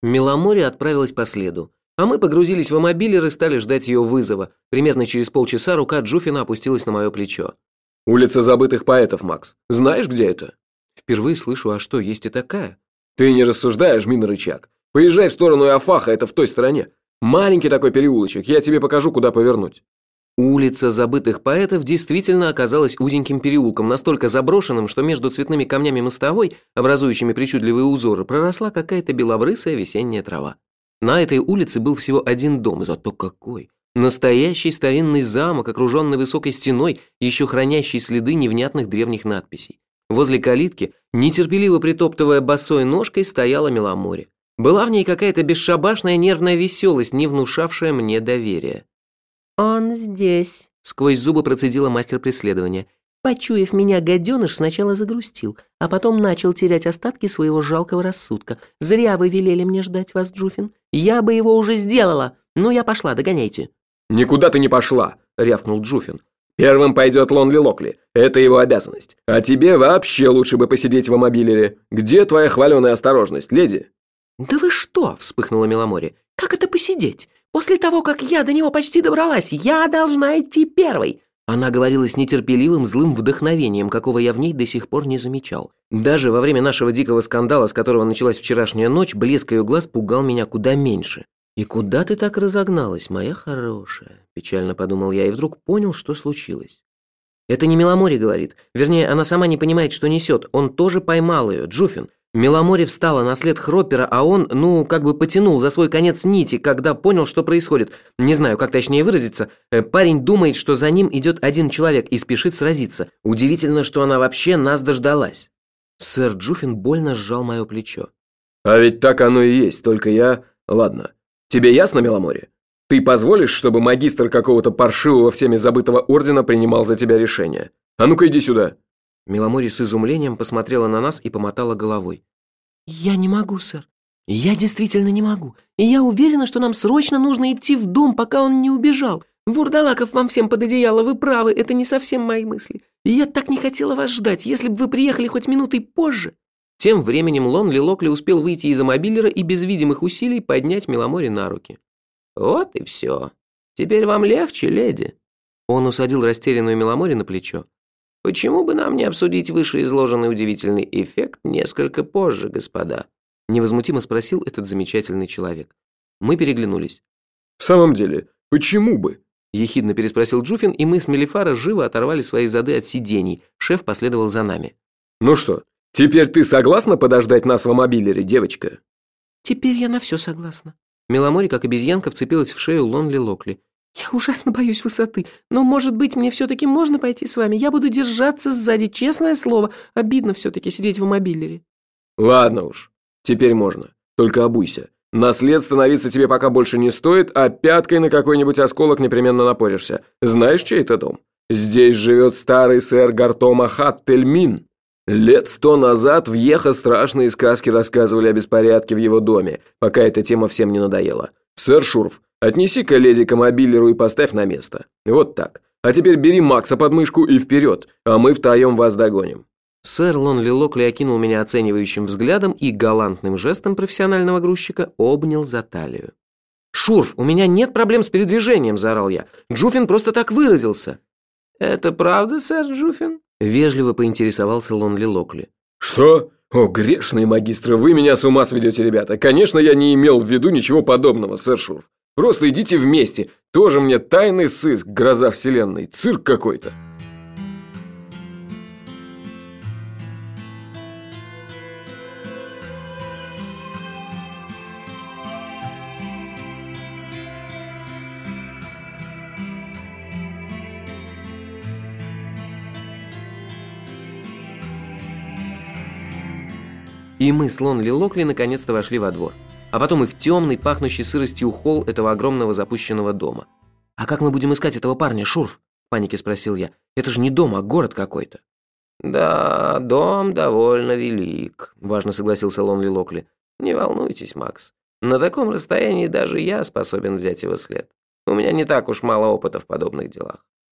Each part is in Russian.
Меломори отправилась по следу, а мы погрузились в мобилер и стали ждать ее вызова. Примерно через полчаса рука Джуфина опустилась на мое плечо. «Улица забытых поэтов, Макс. Знаешь, где это?» «Впервые слышу, а что, есть и такая?» «Ты не рассуждаешь, жми на рычаг. Поезжай в сторону Иофаха, это в той стороне. Маленький такой переулочек, я тебе покажу, куда повернуть». Улица забытых поэтов действительно оказалась узеньким переулком, настолько заброшенным, что между цветными камнями мостовой, образующими причудливые узоры, проросла какая-то белобрысая весенняя трава. На этой улице был всего один дом, зато какой! Настоящий старинный замок, окруженный высокой стеной, еще хранящий следы невнятных древних надписей. Возле калитки, нетерпеливо притоптывая босой ножкой, стояла Меломори. Была в ней какая-то бесшабашная нервная веселость, не внушавшая мне доверия. «Он здесь», — сквозь зубы процедила мастер преследования. Почуяв меня, гаденыш сначала загрустил, а потом начал терять остатки своего жалкого рассудка. «Зря вы велели мне ждать вас, Джуфин. Я бы его уже сделала. Ну, я пошла, догоняйте». «Никуда ты не пошла», — рявкнул Джуфин. «Первым пойдет Лонли Локли. Это его обязанность. А тебе вообще лучше бы посидеть в мобилере. Где твоя хваленая осторожность, леди?» «Да вы что?» – вспыхнула Меломори. «Как это посидеть? После того, как я до него почти добралась, я должна идти первой!» Она говорила с нетерпеливым злым вдохновением, какого я в ней до сих пор не замечал. Даже во время нашего дикого скандала, с которого началась вчерашняя ночь, блеск ее глаз пугал меня куда меньше. «И куда ты так разогналась, моя хорошая?» – печально подумал я и вдруг понял, что случилось. Это не Меломори говорит, вернее, она сама не понимает, что несет, он тоже поймал ее, Джуфин. Меломори встала на след Хроппера, а он, как бы потянул за свой конец нити, когда понял, что происходит. Не знаю, как точнее выразиться. Парень думает, что за ним идет один человек и спешит сразиться. Удивительно, что она вообще нас дождалась. Сэр Джуфин больно сжал мое плечо. «А ведь так оно и есть, только я... Ладно. Тебе ясно, Меломори? Ты позволишь, чтобы магистр какого-то паршивого всеми забытого ордена принимал за тебя решение? А ну-ка иди сюда!» Меломори с изумлением посмотрела на нас и помотала головой. «Я не могу, сэр. Я действительно не могу. И я уверена, что нам срочно нужно идти в дом, пока он не убежал. Вурдалаков вам всем под одеяло, вы правы, это не совсем мои мысли. И я так не хотела вас ждать, если бы вы приехали хоть минутой позже». Тем временем Лонли Локли успел выйти из мобилера и без видимых усилий поднять Меломори на руки. «Вот и все. Теперь вам легче, леди?» Он усадил растерянную Меломори на плечо. «Почему бы нам не обсудить вышеизложенный удивительный эффект несколько позже, господа?» Невозмутимо спросил этот замечательный человек. Мы переглянулись. «В самом деле, почему бы?» Ехидно переспросил Джуфин, и мы с Мелифара живо оторвали свои зады от сидений. Шеф последовал за нами. «Ну что, теперь ты согласна подождать нас в мобилере, девочка?» «Теперь я на все согласна». Меломори, как обезьянка, вцепилась в шею Лонли Локли. «Я ужасно боюсь высоты, но, может быть, мне все-таки можно пойти с вами? Я буду держаться сзади, честное слово. Обидно все-таки сидеть в мобилере». «Ладно уж, теперь можно. Только обуйся. На след становиться тебе пока больше не стоит, а пяткой на какой-нибудь осколок непременно напоришься. Знаешь, чей это дом? Здесь живет старый сэр Гартома Хаттельмин. Лет 100 назад в Йеха страшные сказки рассказывали о беспорядке в его доме, пока эта тема всем не надоела. Сэр Шурф, отнеси-ка леди к мобилеру и поставь на место. Вот так. А теперь бери Макса под мышку и вперед, а мы втроем вас догоним». Сэр Лонли Локли окинул меня оценивающим взглядом и галантным жестом профессионального грузчика обнял за талию. «Шурф, у меня нет проблем с передвижением», – заорал я. «Джуфин просто так выразился». «Это правда, сэр Джуфин?» – вежливо поинтересовался Лонли Локли. «Что? О, грешные магистры, вы меня с ума сведете, ребята. Конечно, я не имел в виду ничего подобного, сэр Шурф. Просто идите вместе. Тоже мне тайный сыск, гроза вселенной. Цирк какой-то». И мы с Лонли Локли наконец-то вошли во двор. А потом и в темный, пахнущий сыростью холл этого огромного запущенного дома. «А как мы будем искать этого парня, Шурф?» – в панике спросил я. «Это же не дом, а город какой-то». «Да, дом довольно велик», – важно согласился Лонли Локли. «Не волнуйтесь, Макс. На таком расстоянии даже я способен взять его след. У меня не так уж мало опыта в подобных делах.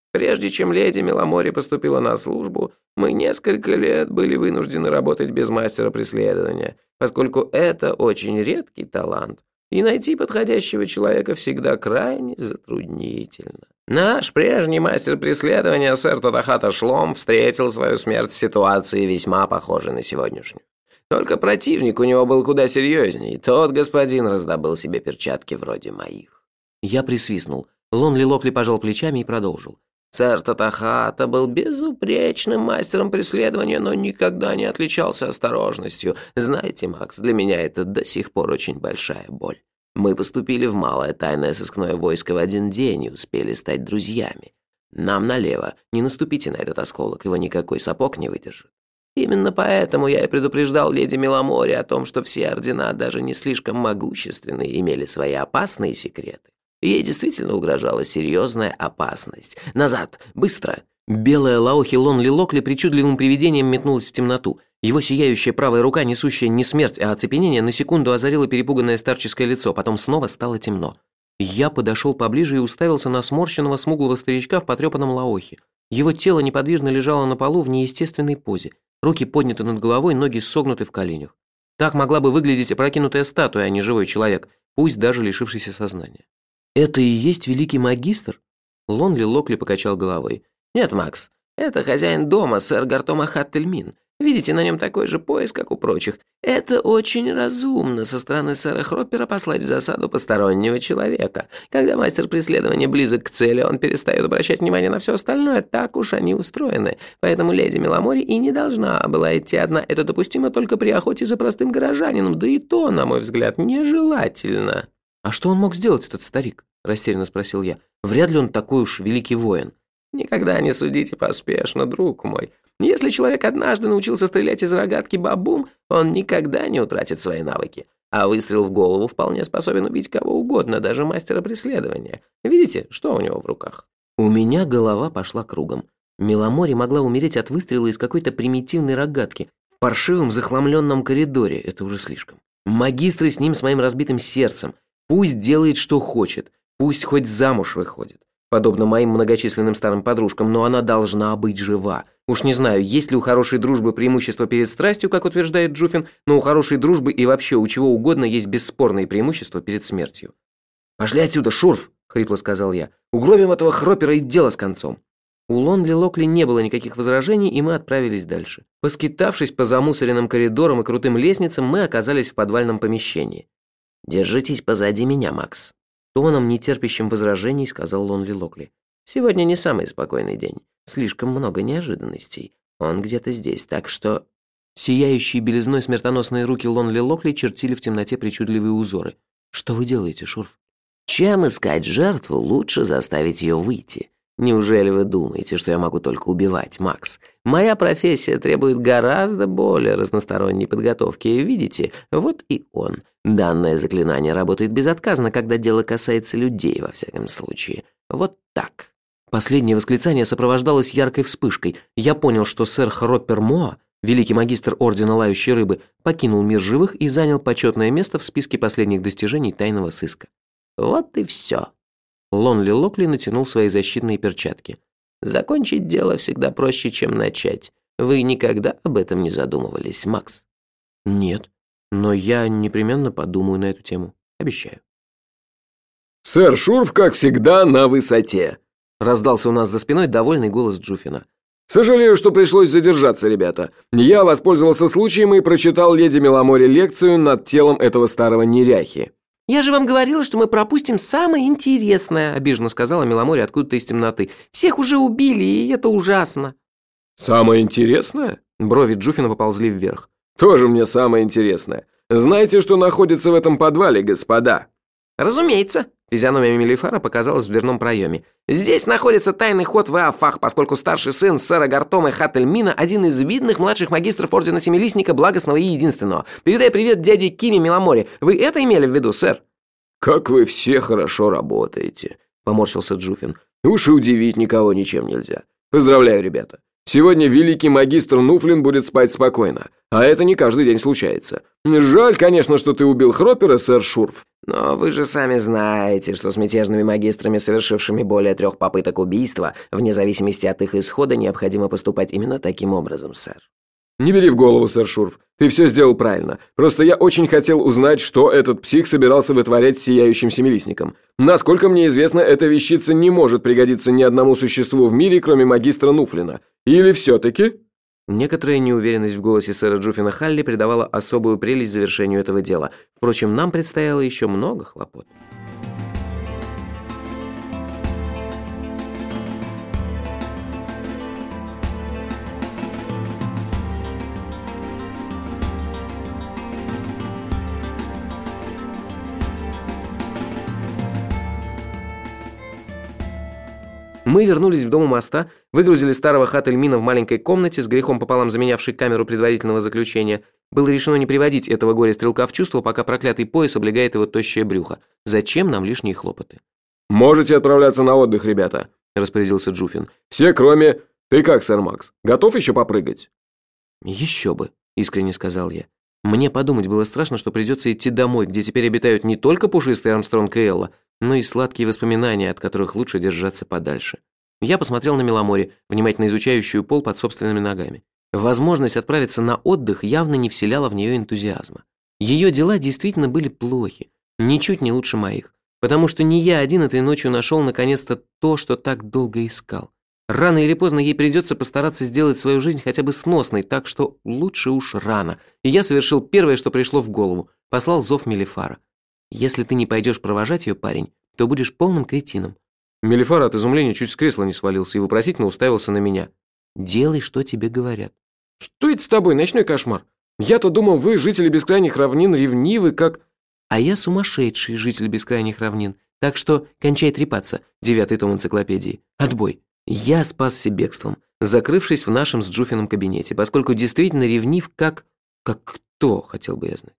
Прежде чем леди Миломори поступила на службу, мы несколько лет были вынуждены работать без мастера преследования, поскольку это очень редкий талант, и найти подходящего человека всегда крайне затруднительно. Наш прежний мастер преследования, сэр Тодахата Шлом, встретил свою смерть в ситуации, весьма похожей на сегодняшнюю. Только противник у него был куда серьезнее, тот господин раздобыл себе перчатки вроде моих. Я присвистнул. Лонли Локли пожал плечами и продолжил. Сэр Татахата был безупречным мастером преследования, но никогда не отличался осторожностью. Знаете, Макс, для меня это до сих пор очень большая боль. Мы поступили в малое тайное сыскное войско в один день и успели стать друзьями. Нам налево, не наступите на этот осколок, его никакой сапог не выдержит. Именно поэтому я и предупреждал леди Миломори о том, что все ордена, даже не слишком могущественные, имели свои опасные секреты. Ей действительно угрожала серьезная опасность. «Назад! Быстро!» Белая Лаохи Лонли Локли причудливым привидением метнулась в темноту. Его сияющая правая рука, несущая не смерть, а оцепенение, на секунду озарила перепуганное старческое лицо, потом снова стало темно. Я подошел поближе и уставился на сморщенного смуглого старичка в потрепанном Лаохи. Его тело неподвижно лежало на полу в неестественной позе. Руки подняты над головой, ноги согнуты в коленях. Так могла бы выглядеть опрокинутая статуя, а не живой человек, пусть даже лишившийся сознания. «Это и есть великий магистр?» Лонли Локли покачал головой. «Нет, Макс, это хозяин дома, сэр Гартома Хаттельмин. Видите, на нем такой же пояс, как у прочих. Это очень разумно со стороны сэра Хроппера послать в засаду постороннего человека. Когда мастер преследования близок к цели, он перестает обращать внимание на все остальное, так уж они устроены. Поэтому леди Миломори и не должна была идти одна. Это допустимо только при охоте за простым горожанином, да и то, на мой взгляд, нежелательно». «А что он мог сделать, этот старик?» – растерянно спросил я. «Вряд ли он такой уж великий воин». «Никогда не судите поспешно, друг мой. Если человек однажды научился стрелять из рогатки бабум, он никогда не утратит свои навыки. А выстрел в голову вполне способен убить кого угодно, даже мастера преследования. Видите, что у него в руках?» У меня голова пошла кругом. Миломори могла умереть от выстрела из какой-то примитивной рогатки в паршивом захламленном коридоре. Это уже слишком. Магистры с ним, с моим разбитым сердцем. Пусть делает, что хочет. Пусть хоть замуж выходит. Подобно моим многочисленным старым подружкам, но она должна быть жива. Уж не знаю, есть ли у хорошей дружбы преимущество перед страстью, как утверждает Джуфин, но у хорошей дружбы и вообще у чего угодно есть бесспорные преимущества перед смертью. «Пошли отсюда, Шурф!» – хрипло сказал я. «Угробим этого Хроппера и дело с концом!» У Лонли Локли не было никаких возражений, и мы отправились дальше. Поскитавшись по замусоренным коридорам и крутым лестницам, мы оказались в подвальном помещении. «Держитесь позади меня, Макс», — тоном, нетерпящим возражений, сказал Лонли Локли. «Сегодня не самый спокойный день. Слишком много неожиданностей. Он где-то здесь, так что...» Сияющие белизной смертоносные руки Лонли Локли чертили в темноте причудливые узоры. «Что вы делаете, Шурф?» «Чем искать жертву, лучше заставить ее выйти. Неужели вы думаете, что я могу только убивать, Макс? Моя профессия требует гораздо более разносторонней подготовки. Видите, вот и он. Данное заклинание работает безотказно, когда дело касается людей, во всяком случае. Вот так». Последнее восклицание сопровождалось яркой вспышкой. Я понял, что сэр Хроппер Моа, великий магистр Ордена Лающей Рыбы, покинул мир живых и занял почетное место в списке последних достижений тайного сыска. Вот и все. Лонли Локли натянул свои защитные перчатки. «Закончить дело всегда проще, чем начать. Вы никогда об этом не задумывались, Макс?» «Нет, но я непременно подумаю на эту тему. Обещаю». «Сэр Шурф, как всегда, на высоте», — раздался у нас за спиной довольный голос Джуфина. «Сожалею, что пришлось задержаться, ребята. Я воспользовался случаем и прочитал леди Миломори лекцию над телом этого старого неряхи». «Я же вам говорила, что мы пропустим самое интересное», — обиженно сказала Миломори откуда-то из темноты. «Всех уже убили, и это ужасно». «Самое интересное?» Брови Джуфина поползли вверх. «Тоже мне самое интересное. Знаете, что находится в этом подвале, господа?» «Разумеется», — физиономия Мелифара показалась в дверном проеме. «Здесь находится тайный ход в Эофах, поскольку старший сын сэра Гартома Хаттельмина один из видных младших магистров Ордена Семилистника, благостного и единственного. Передай привет дяде Кими Миломори. Вы это имели в виду, сэр?» «Как вы все хорошо работаете», — поморщился Джуфин. «Уж и удивить никого ничем нельзя. Поздравляю, ребята. Сегодня великий магистр Нуфлин будет спать спокойно, а это не каждый день случается. Жаль, конечно, что ты убил Хроппера, сэр Шурф». Но вы же сами знаете, что с мятежными магистрами, совершившими более 3 попыток убийства, вне зависимости от их исхода, необходимо поступать именно таким образом, сэр. Не бери в голову, сэр Шурф. Ты все сделал правильно. Просто я очень хотел узнать, что этот псих собирался вытворять с сияющим семилистником. Насколько мне известно, эта вещица не может пригодиться ни одному существу в мире, кроме магистра Нуфлина. Или все-таки... Некоторая неуверенность в голосе сэра Джуффина Халли придавала особую прелесть завершению этого дела. Впрочем, нам предстояло еще много хлопот. Мы вернулись в дом у моста, выгрузили старого Хат-эль-Мина в маленькой комнате, с грехом пополам заменявшей камеру предварительного заключения. Было решено не приводить этого горе-стрелка в чувство, пока проклятый пояс облегает его тощее брюхо. Зачем нам лишние хлопоты? «Можете отправляться на отдых, ребята», – распорядился Джуффин. «Все, кроме... Ты как, сэр Макс, готов еще попрыгать?» «Еще бы», – искренне сказал я. Мне подумать было страшно, что придется идти домой, где теперь обитают не только пушистый Армстронг и Элла, но и сладкие воспоминания, от которых лучше держаться подальше. Я посмотрел на Меломори, внимательно изучающую пол под собственными ногами. Возможность отправиться на отдых явно не вселяла в нее энтузиазма. Ее дела действительно были плохи, ничуть не лучше моих, потому что не я один этой ночью нашел наконец-то то, что так долго искал. Рано или поздно ей придется постараться сделать свою жизнь хотя бы сносной, так что лучше уж рано. И я совершил первое, что пришло в голову, послал зов Мелифара. Если ты не пойдешь провожать ее, парень, то будешь полным кретином. Мелифара от изумления чуть с кресла не свалился и вопросительно уставился на меня. Делай, что тебе говорят. Что это с тобой, ночной кошмар? Я-то думал, вы, жители бескрайних равнин, ревнивы, как... А я сумасшедший житель бескрайних равнин, так что кончай трепаться, 9-й том энциклопедии. Отбой. Я спасся бегством, закрывшись в нашем с Джуффином кабинете, поскольку действительно ревнив, как кто, хотел бы я знать.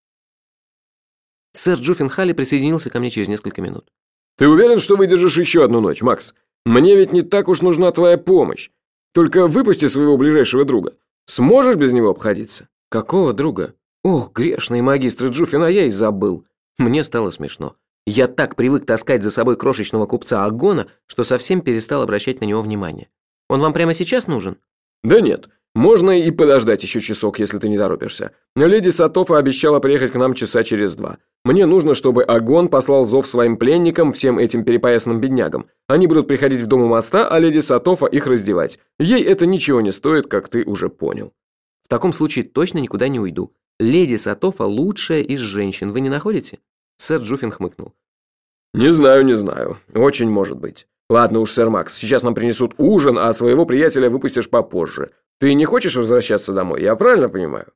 Сэр Джуффин Халли присоединился ко мне через несколько минут. Ты уверен, что выдержишь еще одну ночь, Макс? Мне ведь не так уж нужна твоя помощь. Только выпусти своего ближайшего друга. Сможешь без него обходиться? Какого друга? Ох, грешный магистр Джуффин, а я и забыл. Мне стало смешно. Я так привык таскать за собой крошечного купца Агона, что совсем перестал обращать на него внимание. Он вам прямо сейчас нужен? Да нет, можно и подождать еще часок, если ты не торопишься. Леди Сатофа обещала приехать к нам часа через 2. Мне нужно, чтобы Агон послал зов своим пленникам, всем этим перепоясанным беднягам. Они будут приходить в дом у моста, а леди Сатофа их раздевать. Ей это ничего не стоит, как ты уже понял. В таком случае точно никуда не уйду. Леди Сатофа лучшая из женщин, вы не находите? Сэр Джуффин хмыкнул. Не знаю. Очень может быть. Ладно уж, сэр Макс, сейчас нам принесут ужин, а своего приятеля выпустишь попозже. Ты не хочешь возвращаться домой, я правильно понимаю?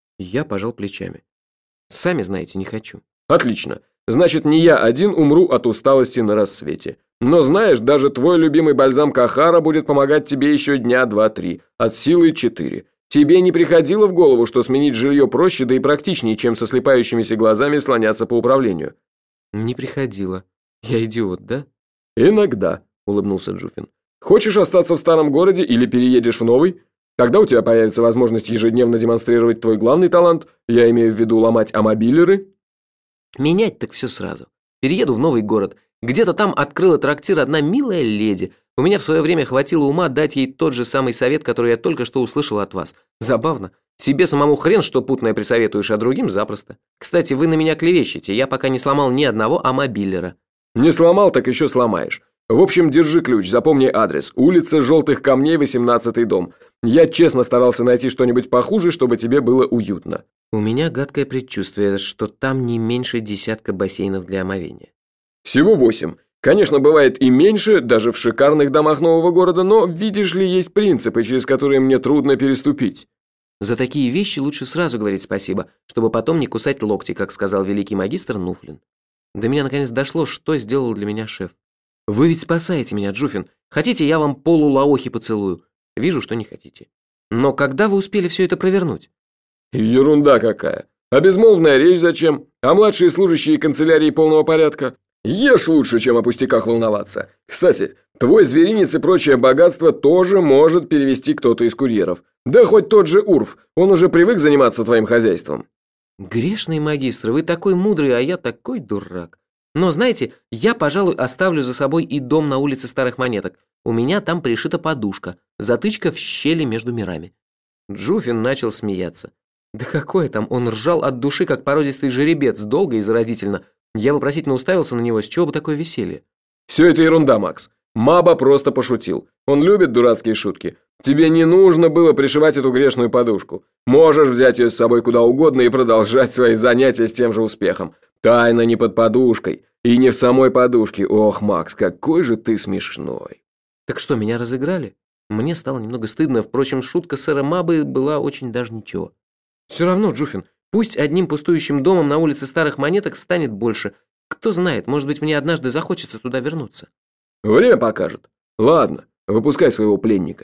Я пожал плечами. Сами знаете, не хочу. Отлично. Значит, не я один умру от усталости на рассвете. Но знаешь, даже твой любимый бальзам Кахара будет помогать тебе еще дня 2-3, от силы 4. Тебе не приходило в голову, что сменить жилье проще, да и практичнее, чем со слепающимися глазами слоняться по управлению? Не приходило. Я идиот, да? Иногда, улыбнулся Джуффин. Хочешь остаться в старом городе или переедешь в новый? Тогда у тебя появится возможность ежедневно демонстрировать твой главный талант, я имею в виду ломать амобилеры. Менять так все сразу. Перееду в новый город. Где-то там открыла трактир одна милая леди. У меня в свое время хватило ума дать ей тот же самый совет, который я только что услышал от вас. Забавно. Себе самому хрен что путное присоветуешь, а другим запросто. Кстати, вы на меня клевещете. Я пока не сломал ни одного амобилера. Не сломал, так еще сломаешь. В общем, держи ключ, запомни адрес. Улица Желтых Камней, 18-й дом. Я честно старался найти что-нибудь похуже, чтобы тебе было уютно. У меня гадкое предчувствие, что там не меньше 10 бассейнов для омовения. Всего 8. Конечно, бывает и меньше, даже в шикарных домах нового города, но, видишь ли, есть принципы, через которые мне трудно переступить. За такие вещи лучше сразу говорить спасибо, чтобы потом не кусать локти, как сказал великий магистр Нуфлин. До меня наконец дошло, что сделал для меня шеф. Вы ведь спасаете меня, Джуффин. Хотите, я вам полулаохи поцелую? Вижу, что не хотите. Но когда вы успели все это провернуть? Ерунда какая. А безмолвная речь зачем? А младшие служащие канцелярии полного порядка? Ешь лучше, чем о пустяках волноваться. Кстати, твой зверинец и прочее богатство тоже может перевести кто-то из курьеров. Да хоть тот же Урф, он уже привык заниматься твоим хозяйством. Грешный магистр, вы такой мудрый, а я такой дурак. Но знаете, я, пожалуй, оставлю за собой и дом на улице Старых Монеток. У меня там пришита подушка, затычка в щели между мирами». Джуфин начал смеяться. Да какое там, он ржал от души, как породистый жеребец, долго и заразительно. Я вопросительно уставился на него, с чего бы такое веселье? «Все это ерунда, Макс. Маба просто пошутил. Он любит дурацкие шутки. Тебе не нужно было пришивать эту грешную подушку. Можешь взять ее с собой куда угодно и продолжать свои занятия с тем же успехом. Тайна не под подушкой и не в самой подушке. Ох, Макс, какой же ты смешной». Так что, меня разыграли? Мне стало немного стыдно, впрочем, шутка сэра Мабы была очень даже ничего. Все равно, Джуфин, пусть одним пустующим домом на улице Старых Монеток станет больше. Кто знает, может быть, мне однажды захочется туда вернуться. Время покажет. Ладно, выпускай своего пленника.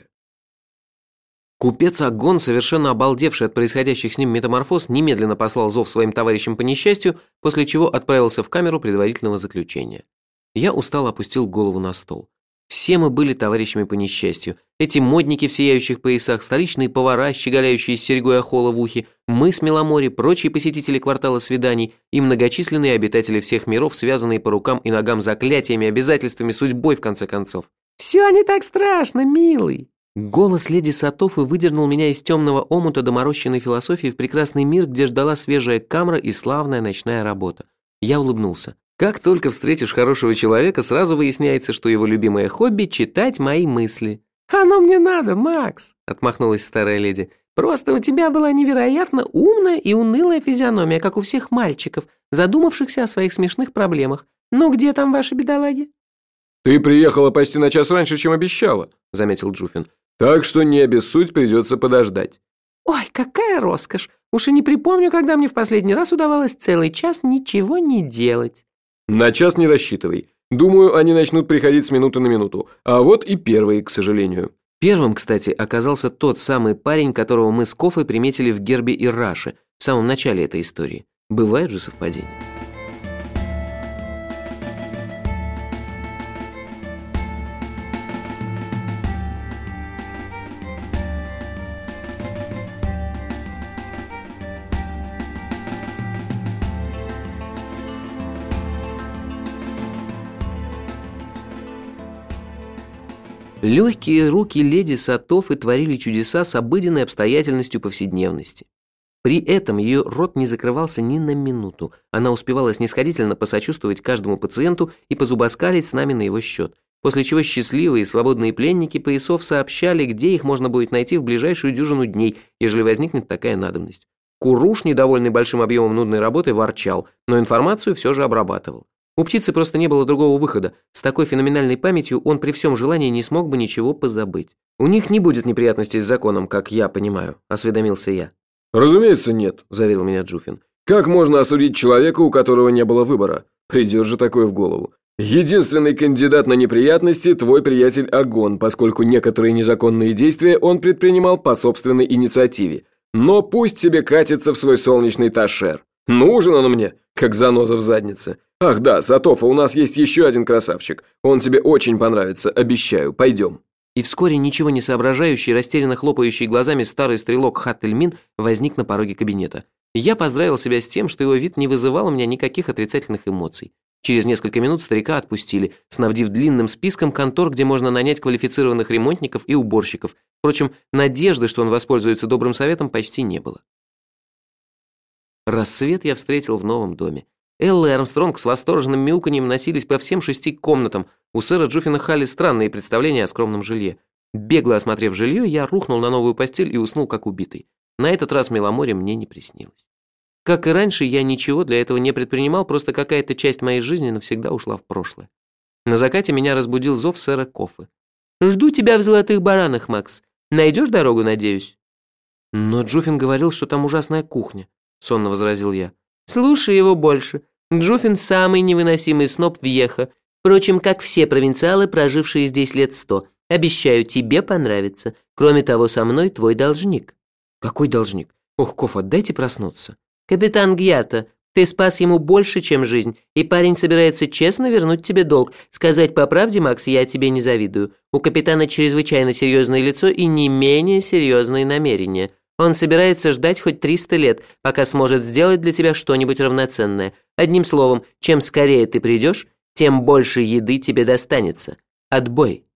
Купец Агон, совершенно обалдевший от происходящих с ним метаморфоз, немедленно послал зов своим товарищам по несчастью, после чего отправился в камеру предварительного заключения. Я устало опустил голову на стол. Все мы были товарищами по несчастью. Эти модники в сияющих поясах, столичные повара, щеголяющие с серьгой охола в ухе, мы с Меломори, прочие посетители квартала свиданий и многочисленные обитатели всех миров, связанные по рукам и ногам заклятиями, обязательствами, судьбой, в конце концов. «Все не так страшно, милый!» Голос леди Сатофы выдернул меня из темного омута доморощенной философии в прекрасный мир, где ждала свежая камра и славная ночная работа. Я улыбнулся. Как только встретишь хорошего человека, сразу выясняется, что его любимое хобби – читать мои мысли. «Оно мне надо, Макс!» – отмахнулась старая леди. «Просто у тебя была невероятно умная и унылая физиономия, как у всех мальчиков, задумавшихся о своих смешных проблемах. Ну где там ваши бедолаги?» «Ты приехала почти на час раньше, чем обещала», – заметил Джуфин. «Так что не обессудь, придется подождать». «Ой, какая роскошь! Уж и не припомню, когда мне в последний раз удавалось целый час ничего не делать». «На час не рассчитывай. Думаю, они начнут приходить с минуты на минуту. А вот и первые, к сожалению». Первым, кстати, оказался тот самый парень, которого мы с Кофой приметили в гербе Ирраши в самом начале этой истории. Бывают же совпадения. Легкие руки леди Сатофы творили чудеса с обыденной обстоятельностью повседневности. При этом ее рот не закрывался ни на минуту. Она успевала снисходительно посочувствовать каждому пациенту и позубоскалить с нами на его счет, после чего счастливые и свободные пленники поясов сообщали, где их можно будет найти в ближайшую дюжину дней, ежели возникнет такая надобность. Куруш, недовольный большим объемом нудной работы, ворчал, но информацию все же обрабатывал. У птицы просто не было другого выхода. С такой феноменальной памятью он при всем желании не смог бы ничего позабыть. «У них не будет неприятностей с законом, как я понимаю», – осведомился я. «Разумеется, нет», – заверил меня Джуфин. «Как можно осудить человека, у которого не было выбора? Придет же такое в голову. Единственный кандидат на неприятности – твой приятель Агон, поскольку некоторые незаконные действия он предпринимал по собственной инициативе. Но пусть себе катится в свой солнечный ташер. Нужен он мне, как заноза в заднице. Ах да, Сатофа, у нас есть еще один красавчик. Он тебе очень понравится, обещаю. Пойдем». И вскоре ничего не соображающий, растерянно хлопающий глазами старый стрелок Хаттельмин возник на пороге кабинета. Я поздравил себя с тем, что его вид не вызывал у меня никаких отрицательных эмоций. Через несколько минут старика отпустили, снабдив длинным списком контор, где можно нанять квалифицированных ремонтников и уборщиков. Впрочем, надежды, что он воспользуется добрым советом, почти не было. Рассвет я встретил в новом доме. Элла и Армстронг с восторженным мяуканьем носились по всем 6 комнатам. У сэра Джуфина Халли странные представления о скромном жилье. Бегло осмотрев жилье, я рухнул на новую постель и уснул как убитый. На этот раз Меломори мне не приснилось. Как и раньше, я ничего для этого не предпринимал, просто какая-то часть моей жизни навсегда ушла в прошлое. На закате меня разбудил зов сэра Кофы. «Жду тебя в Золотых Баранах, Макс. Найдешь дорогу, надеюсь?» «Но Джуфин говорил, что там ужасная кухня», — сонно возразил я. «Слушай его больше. Джуфин самый невыносимый сноб Вьеха. Впрочем, как все провинциалы, прожившие здесь лет 100. Обещаю, тебе понравится. Кроме того, со мной твой должник». «Какой должник? Ох, Кофа, дайте проснуться». «Капитан Гьята, ты спас ему больше, чем жизнь, и парень собирается честно вернуть тебе долг. Сказать по правде, Макс, я тебе не завидую. У капитана чрезвычайно серьезное лицо и не менее серьезные намерения. Он собирается ждать хоть 300 лет, пока сможет сделать для тебя что-нибудь равноценное. Одним словом, чем скорее ты придешь, тем больше еды тебе достанется. Отбой.